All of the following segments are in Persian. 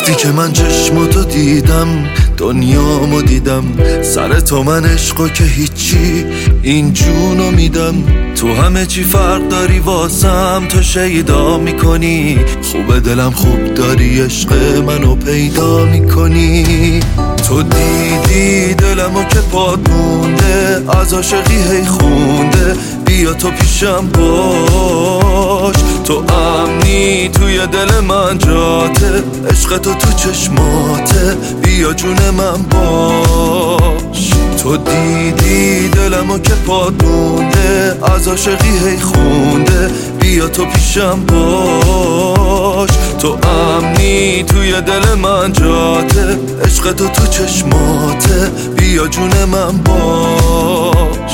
وقتی که من چشماتو دیدم دنیامو دیدم، سر تو من عشقو که هیچی این جونو میدم. تو همه چی فرق داری واسم، تو شیدا میکنی، خوبه دلم خوب داری عشق منو پیدا میکنی. تو دیدی دلمو که پاد مونده، از عاشقی هی خونده، بیا تو پیشم باش. تو امنی توی دل من جاته، عشق تو چشماته، بیا جون من باش. تو دیدی دلمو که پاد مونده، از عاشقی هی خونده، بیا تو پیشم باش. تو امنی توی دل من جاته، عشق تو چشماته، بیا جون من باش.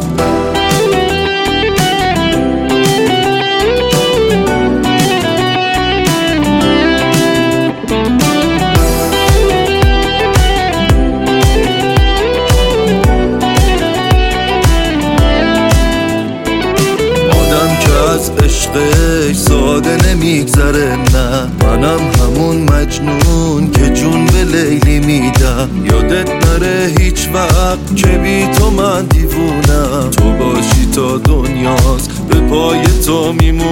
عشقش ساده نمیگذره، نه منم همون مجنون که جون به لیلی میدم. یادت نره هیچ وقت که بی تو من دیوونم، تو باشی تا دنیاست به پای تو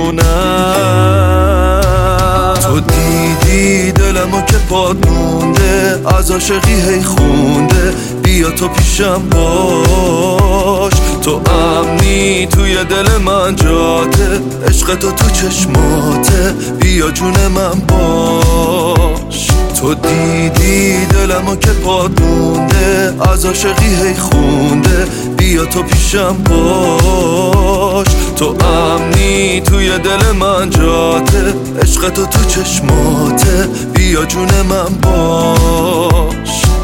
میمونم. تو دیدی دلمو که پاد مونده، از عاشقی هی خونده، بیا تو پیشم باش. تو امنی توی دل من جاته، عشق تو چشماته، بیا جون من باش. تو دیدی دلمو که پاد مونده، از عاشقی هی خونده، بیا تو پیشم باش. تو امنی توی دل من جاته، عشق تو چشماته، بیا جون من باش.